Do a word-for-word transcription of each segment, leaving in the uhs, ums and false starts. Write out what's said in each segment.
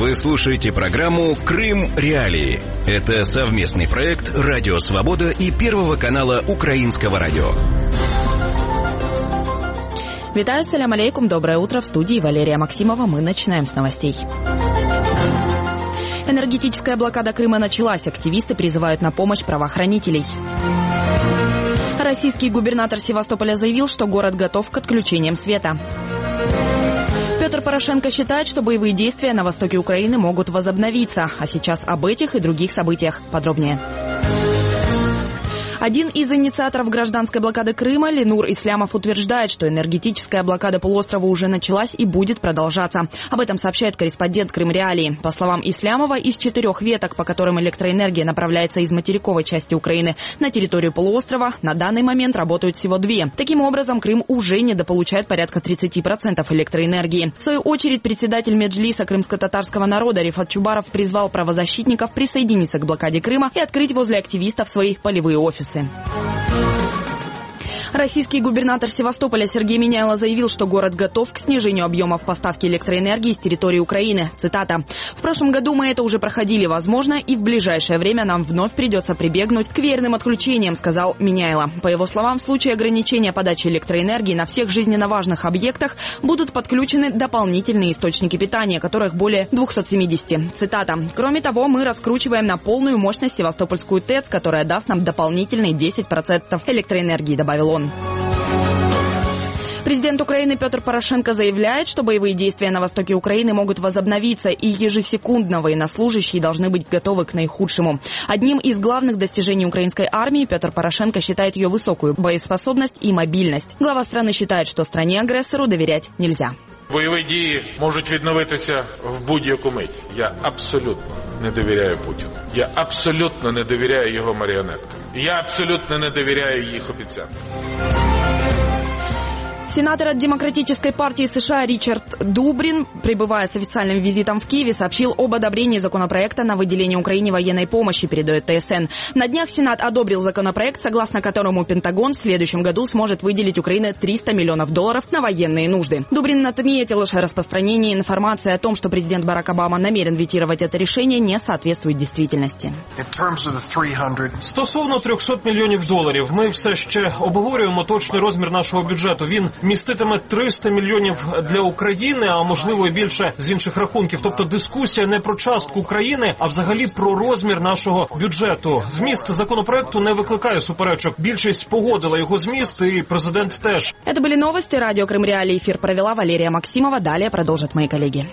Вы слушаете программу «Крым Реалии». Это совместный проект «Радио Свобода» и Первого канала Украинского радио. Витаю, салям алейкум, доброе утро. В студии Валерия Максимова. Мы начинаем с новостей. Энергетическая блокада Крыма началась. Активисты призывают на помощь правоохранителей. Российский губернатор Севастополя заявил, что город готов к отключениям света. Петр Порошенко считает, что боевые действия на востоке Украины могут возобновиться. А сейчас об этих и других событиях подробнее. Один из инициаторов гражданской блокады Крыма, Ленур Ислямов, утверждает, что энергетическая блокада полуострова уже началась и будет продолжаться. Об этом сообщает корреспондент Крым Реалии. По словам Ислямова, из четырех веток, по которым электроэнергия направляется из материковой части Украины на территорию полуострова, на данный момент работают всего две. Таким образом, Крым уже недополучает порядка тридцати процентов электроэнергии. В свою очередь, председатель Меджлиса крымско-татарского народа Рифат Чубаров призвал правозащитников присоединиться к блокаде Крыма и открыть возле активистов свои полевые офисы. Российский губернатор Севастополя Сергей Миняйло заявил, что город готов к снижению объемов поставки электроэнергии с территории Украины. Цитата. «В прошлом году мы это уже проходили. Возможно, и в ближайшее время нам вновь придется прибегнуть к верным отключениям», сказал Миняйло. По его словам, в случае ограничения подачи электроэнергии на всех жизненно важных объектах будут подключены дополнительные источники питания, которых более двухсот семидесяти. Цитата. «Кроме того, мы раскручиваем на полную мощность Севастопольскую ТЭЦ, которая даст нам дополнительные десять процентов электроэнергии», добавил он. Президент Украины Петр Порошенко заявляет, что боевые действия на востоке Украины могут возобновиться, и ежесекундно военнослужащие должны быть готовы к наихудшему. Одним из главных достижений украинской армии Петр Порошенко считает ее высокую боеспособность и мобильность. Глава страны считает, что стране-агрессору доверять нельзя. Бойові дії можуть відновитися в будь-яку мить. Я абсолютно не довіряю Путіну. Я абсолютно не довіряю його маріонеткам. Я абсолютно не довіряю їх обіцянкам. Сенатор от Демократической партии США Ричард Дубрин, прибывая с официальным визитом в Киеве, сообщил об одобрении законопроекта на выделение Украине военной помощи, передает ТСН. На днях Сенат одобрил законопроект, согласно которому Пентагон в следующем году сможет выделить Украине триста миллионов долларов на военные нужды. Дубрин отметил, что распространение информации о том, что президент Барак Обама намерен ветировать это решение, не соответствует действительности. Стосовно трьохсот мільйонів доларів, ми все ще обговорюємо точний розмір нашого бюджету. Він міститиме триста мільйонів для України, а можливо і більше з інших рахунків. Тобто дискусія не про частку України, а взагалі про розмір нашого бюджету. Зміст законопроекту не викликає суперечок. Більшість погодила його зміст, і президент теж. Это были новости. Радио Крым Реалии. Эфир провела Валерия Максимова. Далее продолжат мои коллеги.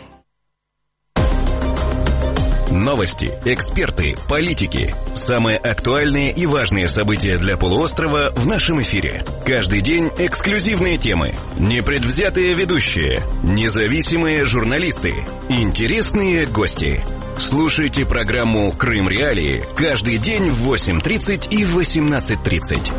Новости, эксперты, политики. Самые актуальные и важные события для полуострова в нашем эфире. Каждый день эксклюзивные темы, непредвзятые ведущие, независимые журналисты, интересные гости. Слушайте программу «Крым Реалии» каждый день в восемь тридцать и восемнадцать тридцать.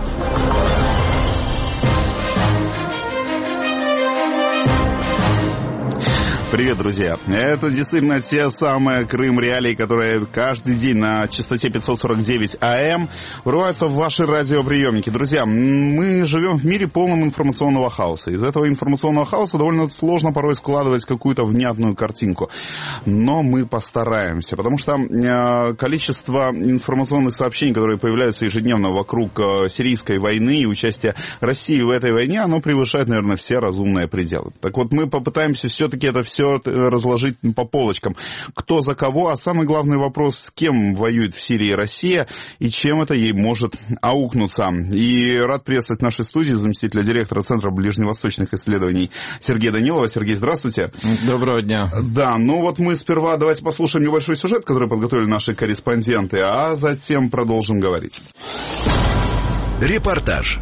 Привет, друзья. Это действительно те самые Крым Реалии, которые каждый день на частоте пятьсот сорок девять АМ врываются в ваши радиоприемники. Друзья, мы живем в мире полном информационного хаоса. Из этого информационного хаоса довольно сложно порой складывать какую-то внятную картинку. Но мы постараемся, потому что количество информационных сообщений, которые появляются ежедневно вокруг сирийской войны и участия России в этой войне, оно превышает, наверное, все разумные пределы. Так вот, мы попытаемся все-таки это все разложить по полочкам. Кто за кого, а самый главный вопрос, с кем воюет в Сирии Россия и чем это ей может аукнуться. И рад приветствовать в нашей студии заместителя директора Центра ближневосточных исследований Сергея Данилова. Сергей, здравствуйте. Доброго дня. Да, ну вот мы сперва давайте послушаем небольшой сюжет, который подготовили наши корреспонденты, а затем продолжим говорить. Репортаж.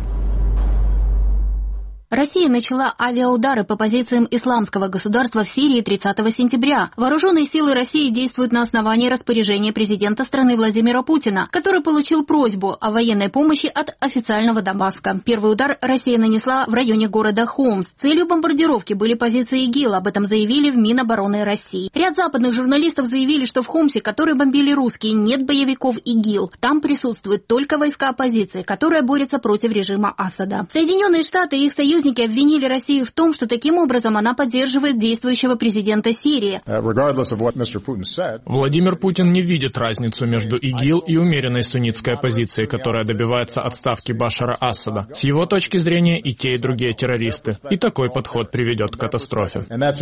Россия начала авиаудары по позициям исламского государства в Сирии тридцатого сентября. Вооруженные силы России действуют на основании распоряжения президента страны Владимира Путина, который получил просьбу о военной помощи от официального Дамаска. Первый удар Россия нанесла в районе города Хомс. Целью бомбардировки были позиции ИГИЛ, об этом заявили в Минобороны России. Ряд западных журналистов заявили, что в Хомсе, который бомбили русские, нет боевиков ИГИЛ. Там присутствуют только войска оппозиции, которая борется против режима Асада. Соединенные Штаты и их союзники союзники обвинили Россию в том, что таким образом она поддерживает действующего президента Сирии. Владимир Путин не видит разницу между ИГИЛ и умеренной суннитской оппозицией, которая добивается отставки Башара Асада. С его точки зрения и те, и другие террористы. И такой подход приведет к катастрофе.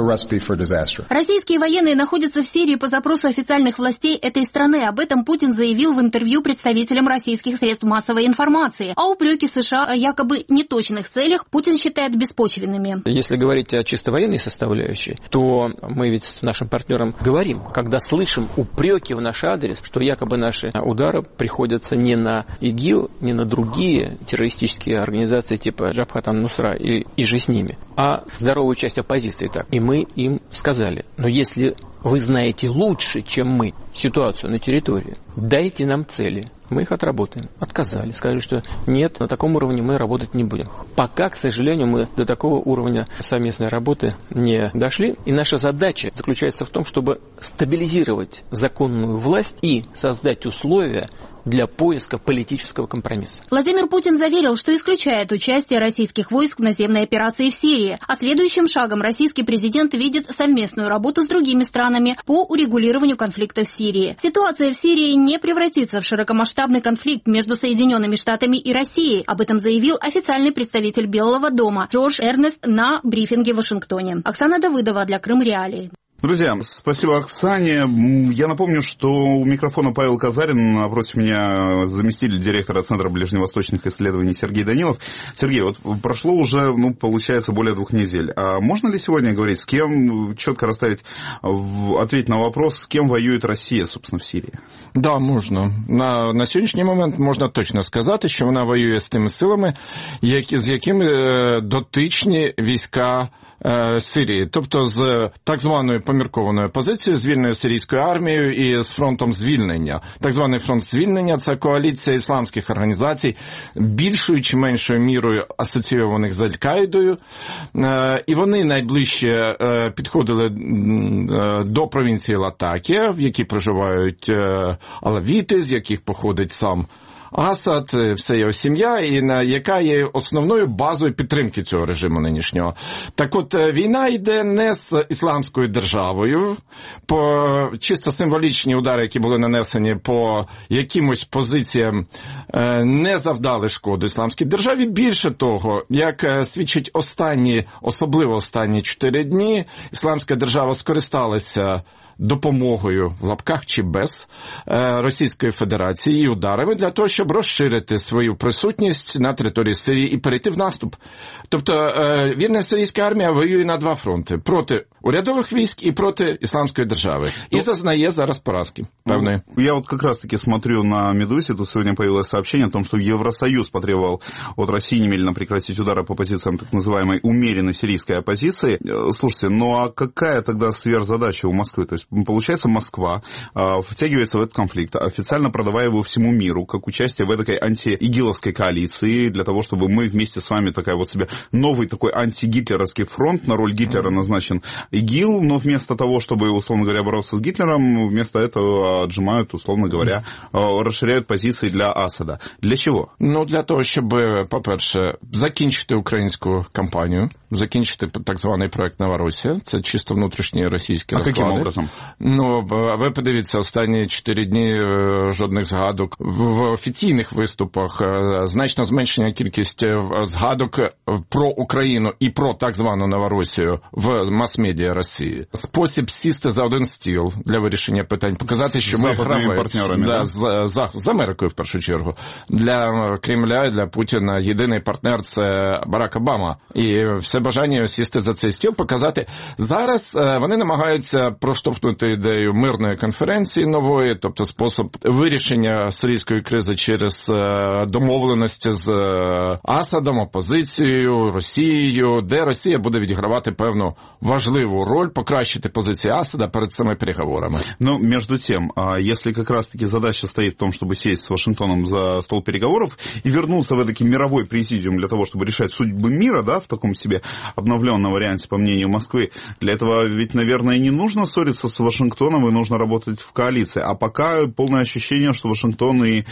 Российские военные находятся в Сирии по запросу официальных властей этой страны. Об этом Путин заявил в интервью представителям российских средств массовой информации. А упреки США о якобы неточных целях Путин считает беспочвенными. Если говорить о чисто военной составляющей, то мы ведь с нашим партнером говорим, когда слышим упреки в наш адрес, что якобы наши удары приходятся не на ИГИЛ, не на другие террористические организации типа Джабхат ан-Нусра и, и же с ними, а здоровую часть оппозиции так. И мы им сказали, но если вы знаете лучше, чем мы, ситуацию на территории, дайте нам цели. Мы их отработаем. Отказали. Сказали, что нет, на таком уровне мы работать не будем. Пока, к сожалению, мы до такого уровня совместной работы не дошли. И наша задача заключается в том, чтобы стабилизировать законную власть и создать условия для поиска политического компромисса. Владимир Путин заверил, что исключает участие российских войск в наземной операции в Сирии. А следующим шагом российский президент видит совместную работу с другими странами по урегулированию конфликта в Сирии. Ситуация в Сирии не превратится в широкомасштабный конфликт между Соединенными Штатами и Россией. Об этом заявил официальный представитель Белого дома Джордж Эрнест на брифинге в Вашингтоне. Оксана Давыдова для Крым Реалии. Друзья, спасибо Оксане. Я напомню, что у микрофона Павел Казарин, напротив меня заместитель директора Центра ближневосточных исследований Сергей Данилов. Сергей, вот прошло уже, ну, получается, более двух недель. А можно ли сегодня говорить, с кем, четко расставить, ответить на вопрос, с кем воюет Россия, собственно, в Сирии? Да, можна. На, на сьогоднішній момент можна точно сказати, що вона воює з тими силами, які, з якими е, дотичні війська Сирії, тобто з так званою поміркованою позицією, з вільною сирійською армією і з фронтом звільнення. Так званий фронт звільнення – це коаліція ісламських організацій, більшою чи меншою мірою асоційованих з Аль-Каїдою, і вони найближче підходили до провінції Латакія, в якій проживають алавіти, з яких походить сам Асад, вся його сім'я, і на, яка є основною базою підтримки цього режиму нинішнього. Так от, війна йде не з ісламською державою, по чисто символічні удари, які були нанесені по якимось позиціям, не завдали шкоду ісламській державі. Більше того, як свідчить останні, особливо останні чотири дні, ісламська держава скористалася допомогою, в лапках чи без, Російської Федерації і ударами для того, щоб розширити свою присутність на території Сирії і перейти в наступ. Тобто вільна сирійська армія воює на два фронти. Проти урядових військ і проти исламской державы. И зазнає зараз поразки. Певные. Ну, я вот как раз-таки смотрю на «Медузе», тут сегодня появилось сообщение о том, что Евросоюз потребовал от России немедленно прекратить удары по позициям так называемой умеренной сирийской оппозиции. Слушайте, ну а какая тогда сверхзадача у Москвы? То есть, получается, Москва э, втягивается в этот конфликт, официально продавая его всему миру, как участие в этой анти-игиловской коалиции, для того, чтобы мы вместе с вами, такая вот себе новый такой антигитлеровский фронт, на роль Гитлера назначен ИГИЛ, но вместо того, чтобы, условно говоря, бороться с Гитлером, вместо этого отжимают, условно говоря, розширяють позиції для Асада. Для чого? Ну, для того, щоб, по-перше, закінчити українську кампанію, закінчити так званий проект «Новоросія». Це чисто внутрішні російські розклади. А яким образом? Ну, ви подивіться, останні чотири дні жодних згадок. В офіційних виступах значно зменшення кількість згадок про Україну і про так звану Новоросію в мас-медіа Росії. Спосіб сісти за один стіл для вирішення питань, показати, що ми гравець. Да, да? З, з, з Америкою, в першу чергу. Для Кремля, для Путіна єдиний партнер – це Барак Обама. І все бажання сісти за цей стіл, показати. Зараз вони намагаються проштовхнути ідею мирної конференції нової, тобто спосіб вирішення сирійської кризи через домовленості з Асадом, опозицією, Росією, де Росія буде відігравати певну важливу роль, покращити позиції Асада перед цими переговорами. Но между тем, если как раз-таки задача стоит в том, чтобы сесть с Вашингтоном за стол переговоров и вернуться в эдакий мировой президиум для того, чтобы решать судьбы мира, да, в таком себе обновленном варианте, по мнению Москвы, для этого ведь, наверное, не нужно ссориться с Вашингтоном, и нужно работать в коалиции. А пока полное ощущение, что Вашингтон и Москва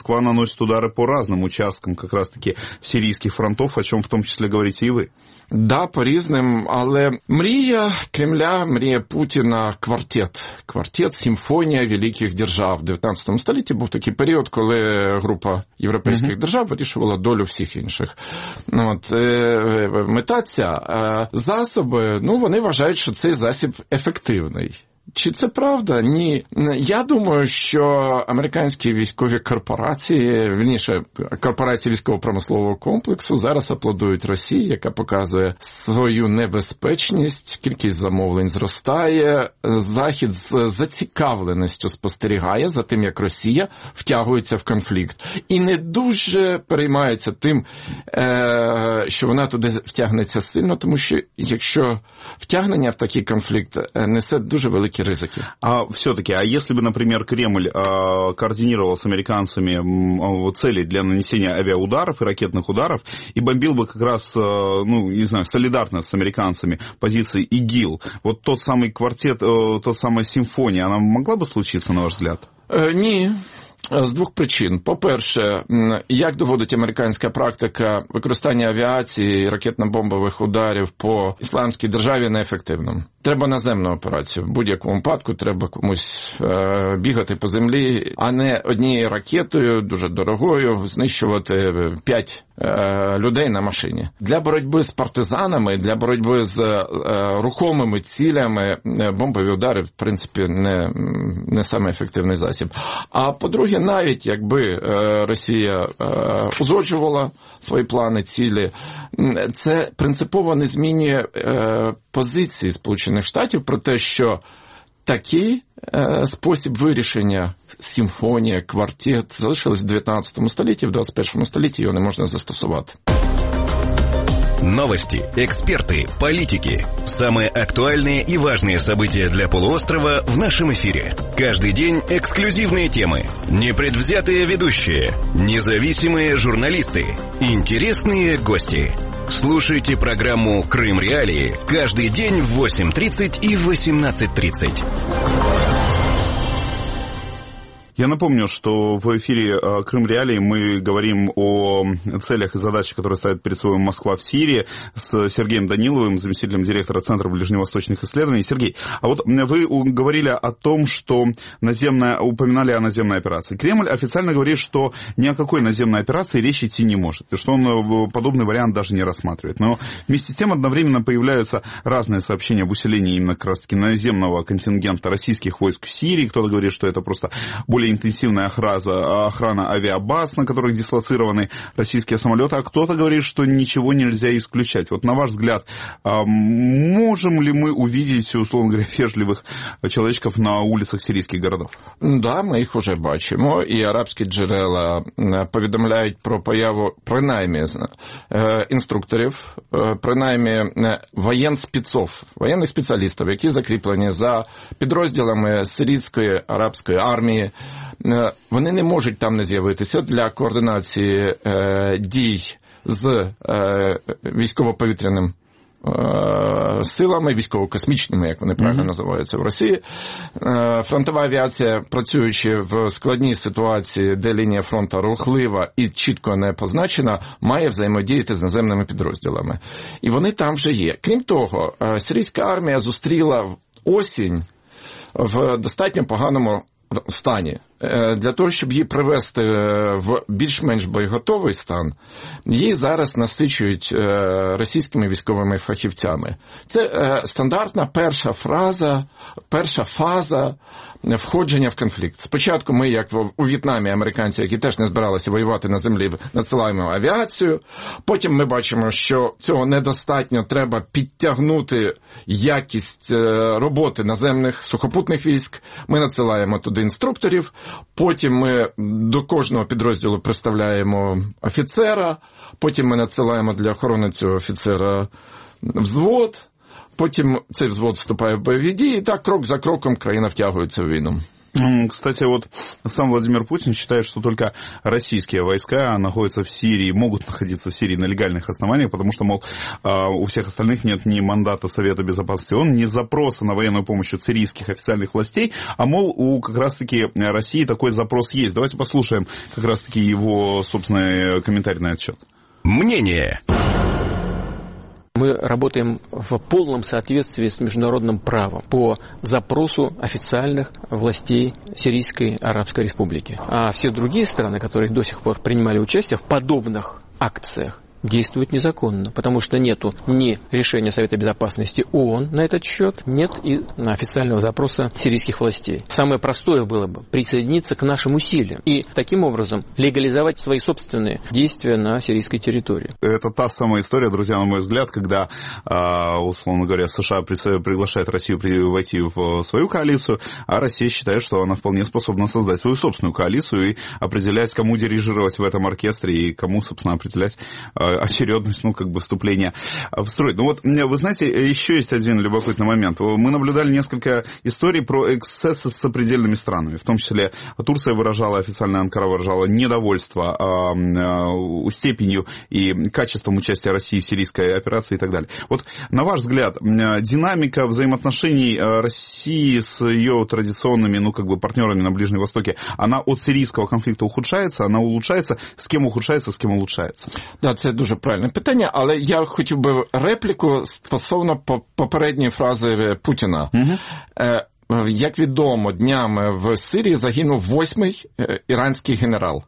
Москва наносит удары по разным участкам как раз-таки сирийских фронтов, о чем в том числе говорите и вы. Да, по різним, але мрія Кремля, мрія Путіна – квартет. Квартет, симфонія великих держав. В дев'ятнадцятому столітті був такий період, коли група європейських mm-hmm. держав вирішувала долю всіх інших. От, мета ця. Засоби, ну, вони вважають, що цей засіб ефективний. Чи це правда? Ні. Я думаю, що американські військові корпорації, вірніше, корпорації військово-промислового комплексу зараз аплодують Росії, яка показує свою небезпечність, кількість замовлень зростає, Захід з зацікавленістю спостерігає за тим, як Росія втягується в конфлікт. І не дуже переймається тим, що вона туди втягнеться сильно, тому що якщо втягнення в такий конфлікт несе дуже великі ризики. А все-таки, а если бы, например, Кремль э, координировал с американцами э, цели для нанесения авиаударов и ракетных ударов и бомбил бы как раз, э, ну, не знаю, солидарно с американцами позиции ИГИЛ, вот тот самый квартет, э, тот самая симфония, она могла бы случиться, на ваш взгляд? Э, ні. З двох причин. По-перше, як доводить американська практика, використання авіації і ракетно-бомбових ударів по ісламській державі неефективно. Треба наземну операцію. В будь-якому випадку треба комусь е, бігати по землі, а не однією ракетою, дуже дорогою, знищувати п'ять е, людей на машині. Для боротьби з партизанами, для боротьби з е, рухомими цілями бомбові удари, в принципі, не, не саме ефективний засіб. А по-друге, навіть якби е, Росія е, узгоджувала свої плани, цілі, це принципово не змінює е, позиції Сполучених Штатів про те, що такий е, спосіб вирішення, симфонія, квартет, залишились в дев'ятнадцятому столітті, в двадцять першому столітті його не можна застосувати. Новости, эксперты, политики. Самые актуальные и важные события для полуострова в нашем эфире. Каждый день эксклюзивные темы, непредвзятые ведущие, независимые журналисты, интересные гости. Слушайте программу «Крым Реалии» каждый день в восемь тридцать и восемнадцать тридцать. Я напомню, что в эфире «Крым Реалии» мы говорим о целях и задачах, которые ставит перед собой Москва в Сирии, с Сергеем Даниловым, заместителем директора Центра ближневосточных исследований. Сергей, а вот вы говорили о том, что наземная, упоминали о наземной операции. Кремль официально говорит, что ни о какой наземной операции речь идти не может, и что он подобный вариант даже не рассматривает. Но вместе с тем одновременно появляются разные сообщения об усилении именно как раз-таки наземного контингента российских войск в Сирии. Кто-то говорит, что это просто более интенсивная охрана, охрана авиабаз, на которых дислоцированы российские самолеты, а кто-то говорит, что ничего нельзя исключать. Вот на ваш взгляд, можем ли мы увидеть, условно говоря, вежливых человечков на улицах сирійських городів? Да, ми їх уже бачимо, і арабські джерела повідомляють про появу, принаймні, інструкторів, принаймні воєнспеців, воєнних спеціалістів, які закріплені за підрозділами сирійської арабської армії. Вони не можуть там не з'явитися для координації е, дій з е, військово-повітряним е, силами, військово-космічними, як вони правильно mm-hmm. називаються в Росії. Е, фронтова авіація, працюючи в складній ситуації, де лінія фронту рухлива і чітко не позначена, має взаємодіяти з наземними підрозділами. І вони там вже є. Крім того, е, сирійська армія зустріла осінь в достатньо поганому стані. Для того, щоб її привести в більш-менш боєготовий стан, її зараз насичують російськими військовими фахівцями. Це стандартна перша фраза, перша фаза входження в конфлікт. Спочатку ми, як у В'єтнамі, американці, які теж не збиралися воювати на землі, надсилаємо авіацію. Потім ми бачимо, що цього недостатньо, треба підтягнути якість роботи наземних сухопутних військ. Ми надсилаємо туди інструкторів. Потім ми до кожного підрозділу представляємо офіцера, потім ми надсилаємо для охорони цього офіцера взвод, потім цей взвод вступає в бойові дії, і так крок за кроком країна втягується в війну. Кстати, вот сам Владимир Путин считает, что только российские войска находятся в Сирии, могут находиться в Сирии на легальных основаниях, потому что, мол, у всех остальных нет ни мандата Совета Безопасности ООН, ни запроса на военную помощь от сирийских официальных властей, а, мол, у как раз-таки России такой запрос есть. Давайте послушаем как раз-таки его собственный комментарий на этот счет. Мнение. Мы работаем в полном соответствии с международным правом по запросу официальных властей Сирийской Арабской Республики. А все другие страны, которые до сих пор принимали участие в подобных акциях, действуют незаконно, потому что нету ни решения Совета Безопасности ООН на этот счет, нет и официального запроса сирийских властей. Самое простое было бы присоединиться к нашим усилиям и таким образом легализовать свои собственные действия на сирийской территории. Это та самая история, друзья, на мой взгляд, когда, условно говоря, США приглашает Россию войти в свою коалицию, а Россия считает, что она вполне способна создать свою собственную коалицию и определять, кому дирижировать в этом оркестре и кому, собственно, определять очередность, ну, как бы, вступления в строй. Ну, вот, вы знаете, еще есть один любопытный момент. Мы наблюдали несколько историй про эксцессы с сопредельными странами. В том числе Турция выражала, официально Анкара выражала недовольство э, степенью и качеством участия России в сирийской операции и так далее. Вот, на ваш взгляд, динамика взаимоотношений России с ее традиционными, ну, как бы, партнерами на Ближнем Востоке, она от сирийского конфликта ухудшается, она улучшається? С кем ухудшается, с кем улучшается? Да, це дуже правильне питання, але я хотів би репліку стосовно попередньої фрази Путіна. Угу. Як відомо, днями в Сирії загинув восьмий іранський генерал.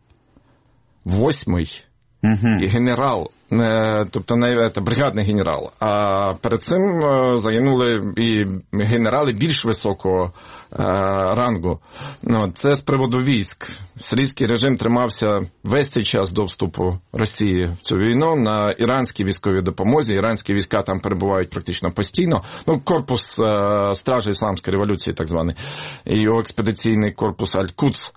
Восьмий угу. генерал, тобто бригадний генерал. А перед цим загинули і генерали більш високого рангу. Це з приводу військ. Сирійський режим тримався весь цей час до вступу Росії в цю війну на іранській військовій допомозі. Іранські війська там перебувають практично постійно. Ну, корпус Стражі Ісламської революції, так званий, і його експедиційний корпус Аль-Кудс.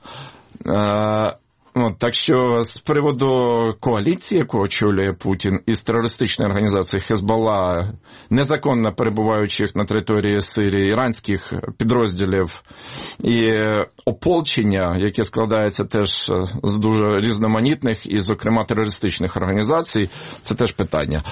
Ну, так що з приводу коаліції, яку очолює Путін, із терористичної організації Хезболла, незаконно перебуваючих на території Сирії, іранських підрозділів і ополчення, яке складається теж з дуже різноманітних і, зокрема, терористичних організацій, це теж питання.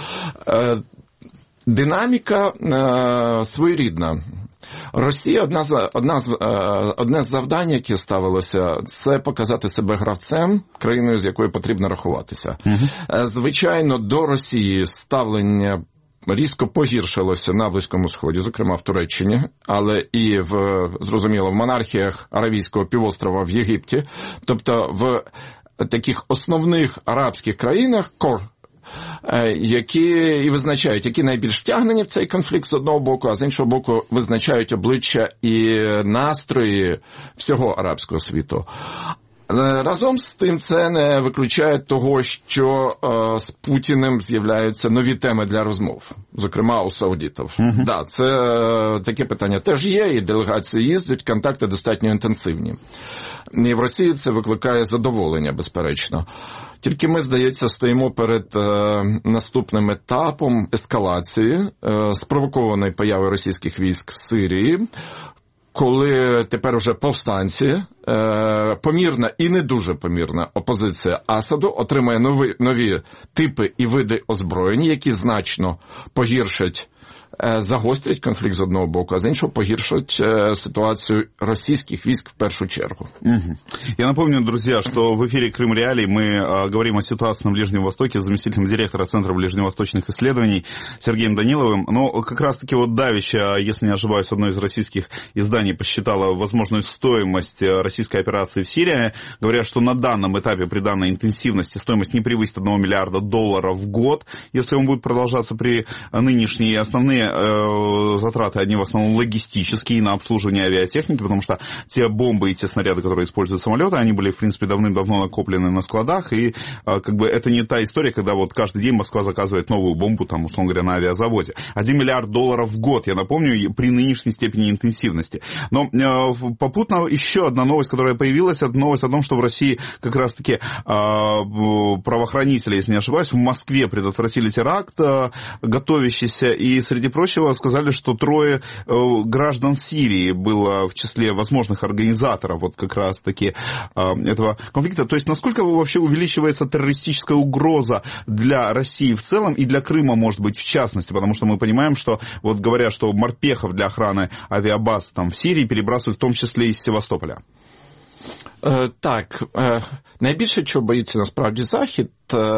Динаміка своєрідна. Росія, одна з, одна з, одне з завдань, яке ставилося, це показати себе гравцем, країною, з якою потрібно рахуватися. Uh-huh. Звичайно, до Росії ставлення різко погіршилося на Близькому Сході, зокрема в Туреччині, але і, в, зрозуміло, в монархіях Аравійського півострова в Єгипті. Тобто в таких основних арабських країнах, кор, які і визначають, які найбільш втягнені в цей конфлікт з одного боку, а з іншого боку визначають обличчя і настрої всього арабського світу. Разом з тим це не виключає того, що е, з Путіним з'являються нові теми для розмов, зокрема у саудитів. Mm-hmm. Да, це е, таке питання теж є, і делегації їздять, контакти достатньо інтенсивні. І в Росії це викликає задоволення, безперечно. Тільки ми, здається, стоїмо перед е, наступним етапом ескалації, е, спровокованої появи російських військ в Сирії, коли тепер вже повстанці, е, помірна і не дуже помірна опозиція Асаду отримає нові, нові типи і види озброєння, які значно погіршать, е, загострять конфлікт з одного боку, а з іншого погіршать е, ситуацию российских войск в первую чергу. Угу. Я напомню, друзья, что в эфире «Крым Реалии» мы э, говорим о ситуации на Ближнем Востоке с заместителем директора Центра ближневосточных исследований Сергеем Даниловым. Но как раз-таки вот давеча, если не ошибаюсь, одно из российских изданий посчитало возможную стоимость российской операции в Сирии, говоря, что на данном этапе при данной интенсивности стоимость не превысит одного миллиарда долларов в год, если он будет продолжаться при нынешней. Основные э, затраты, они в основном логистические, на обслуживание авиатехники, потому что те бомбы и те снаряды, которые используют самолеты, они были, в принципе, давным-давно накоплены на складах, и э, как бы это не та история, когда вот каждый день Москва заказывает новую бомбу, там, условно говоря, на авиазаводе. Один миллиард долларов в год, я напомню, при нынешней степени интенсивности. Но э, попутно еще одна новость, которая появилась, это новость о том, что в России как раз-таки э, правоохранители, если не ошибаюсь, в Москве предотвратили теракт, э, готовящийся, и среди прочего, сказали, что трое граждан Сирии было в числе возможных организаторов вот как раз-таки этого конфликта. То есть насколько вообще увеличивается террористическая угроза для России в целом и для Крыма, может быть, в частности, потому что мы понимаем, что вот говорят, что морпехов для охраны авиабаз там в Сирии перебрасывают в том числе из Севастополя. Так, найбільше, чого боїться насправді Захід,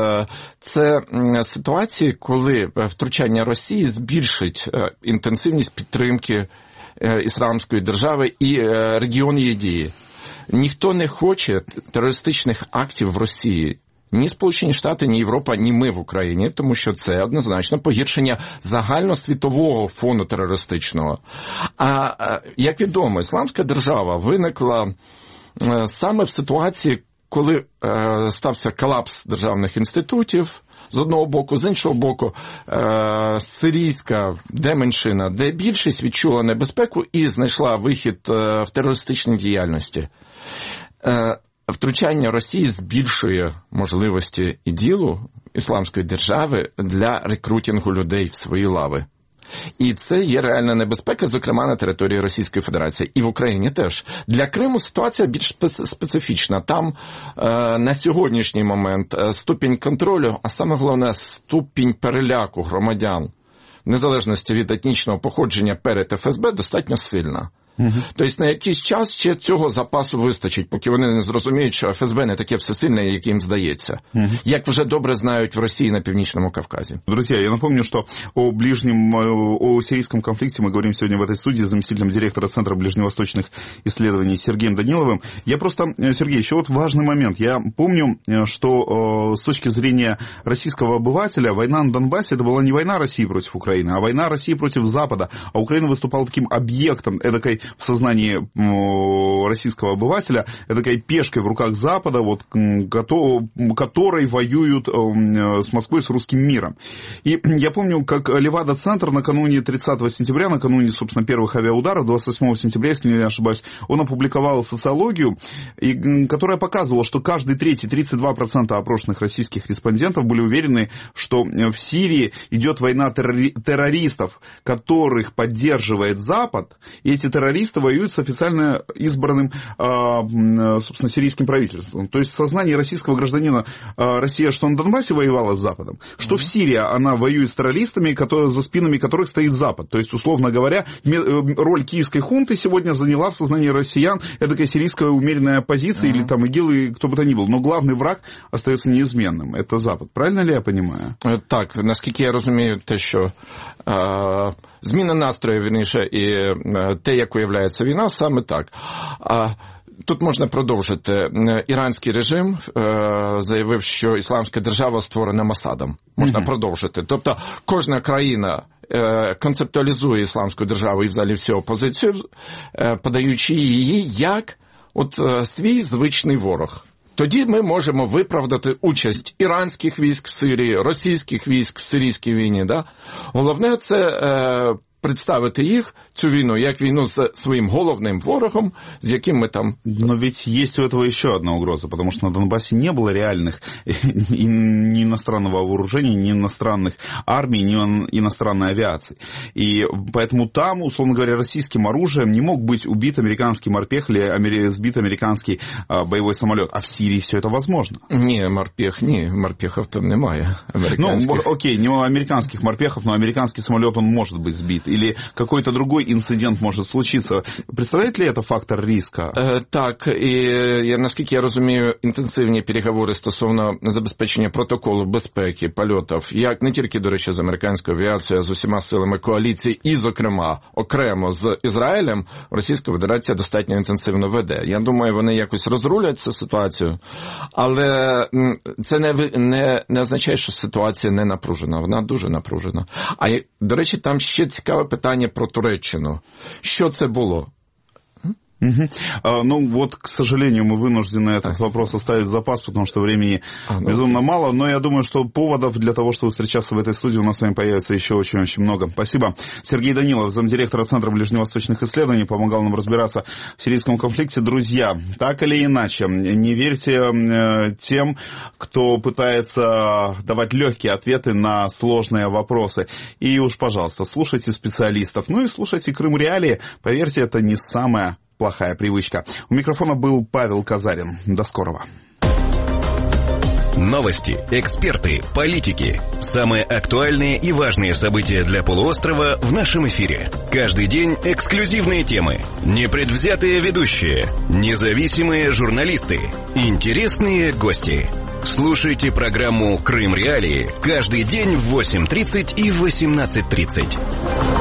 це ситуації, коли втручання Росії збільшить інтенсивність підтримки Ісламської держави і регіон її дії. Ніхто не хоче терористичних актів в Росії. Ні Сполучені Штати, ні Європа, ні ми в Україні, тому що це однозначно погіршення загальносвітового фону терористичного. А, як відомо, Ісламська держава виникла саме в ситуації, коли е, стався колапс державних інститутів, з одного боку, з іншого боку, е, сирійська, де меншина, де більшість відчула небезпеку і знайшла вихід е, в терористичній діяльності. Е, втручання Росії збільшує можливості і ділу Ісламської держави для рекрутингу людей в свої лави. І це є реальна небезпека, зокрема, на території Російської Федерації. І в Україні теж. Для Криму ситуація більш специфічна. Там е, на сьогоднішній момент ступінь контролю, а саме головне, ступінь переляку громадян, в незалежності від етнічного походження перед еф ес бе, достатньо сильна. Угу. Тобто на якийсь час ще цього запасу вистачить, поки вони не зрозуміють, що еф ес бе не таке всесильне, як їм здається. Угу. Як вже добре знають в Росії на Північному Кавказе. Друзья, я напомню, что о ближнем, о сирийском конфликте мы говорим сегодня в этой студии с заместителем директора Центра ближневосточных исследований Сергеем Даниловым. Я просто, Сергей, еще вот важный момент. Я помню, что с точки зрения российского обывателя война на Донбассе это была не война России против Украины, а война России против Запада. А Украина выступала таким объектом эдакой в сознании российского обывателя, такой пешкой в руках Запада, вот, которой воюют с Москвой, с русским миром. И я помню, как Левада-центр накануне тридцатого сентября, накануне, собственно, первых авиаударов, двадцать восьмого сентября, если не ошибаюсь, он опубликовал социологию, и, которая показывала, что каждый третий, тридцать два процента опрошенных российских респондентов были уверены, что в Сирии идет война террористов, которых поддерживает Запад, и эти террористы воюют с официально избранным, собственно, сирийским правительством. То есть в сознании российского гражданина Россия, что на Донбассе воевала с Западом, что в Сирии она воюет с террористами, которые, за спинами которых стоит Запад. То есть, условно говоря, роль киевской хунты сегодня заняла в сознании россиян эдакая сирийская умеренная оппозиция, uh-huh. или там ИГИЛ, или кто бы то ни был. Но главный враг остается неизменным. Это Запад. Правильно ли я понимаю? Так, наскільки я розумію, те, що е, зміна настрою, вірніше, і е, те, як уявляється війна, саме так. А тут можна продовжити. Іранський режим е, заявив, що Ісламська держава створена Масадом. Можна mm-hmm. продовжити. Тобто кожна країна е, концептуалізує Ісламську державу і взагалі всю опозицію, е, подаючи її як от, е, свій звичний ворог. Тоді ми можемо виправдати участь іранських військ в Сирії, російських військ в сирійській війні. Да? Головне – це е, представити их, цю війну, як війну с своим головным ворогом, с яким мы там... Но ведь есть у этого еще одна угроза, потому что на Донбассе не было реальных ни иностранного вооружения, ни иностранных армий, ни иностранной авиации. И поэтому там, условно говоря, российским оружием не мог быть убит американский морпех или сбит американский а, боевой самолет. А в Сирии все это возможно. Не, морпех, не, морпехов там немає. Ну, окей, не американских морпехов, но американский самолет, он может быть сбит. Или какой-то другой інцидент може случитися. Представляєте ли це фактор риска? Е, так, і наскільки я розумію, інтенсивні переговори стосовно забезпечення протоколу безпеки польотів, як не тільки, до речі, з американською авіацією, а з усіма силами коаліції, і, зокрема, окремо з Ізраїлем, Російська Федерація достатньо інтенсивно веде. Я думаю, вони якось розрулять цю ситуацію, але це не, не, не означає, що ситуація не напружена. Вона дуже напружена. А, до речі, там ще цікаве питання про Туреччину. Що це було? Угу. А, ну вот, к сожалению, мы вынуждены этот вопрос оставить в запас, потому что времени а, ну, безумно окей. мало, но я думаю, что поводов для того, чтобы встречаться в этой студии, у нас с вами появится еще очень-очень много. Спасибо. Сергей Данилов, замдиректора Центра ближневосточных исследований, помогал нам разбираться в сирийском конфликте. Друзья, так или иначе, не верьте э, тем, кто пытается давать легкие ответы на сложные вопросы. И уж, пожалуйста, слушайте специалистов. Ну и слушайте Крым Реалии. Поверьте, это не самое плохая привычка. У микрофона был Павел Казарин. До скорого. Новости, эксперты, политики. Самые актуальные и важные события для полуострова в нашем эфире. Каждый день эксклюзивные темы, непредвзятые ведущие, независимые журналисты, интересные гости. Слушайте программу «Крым Реалии» каждый день в восемь тридцать и восемнадцать тридцать.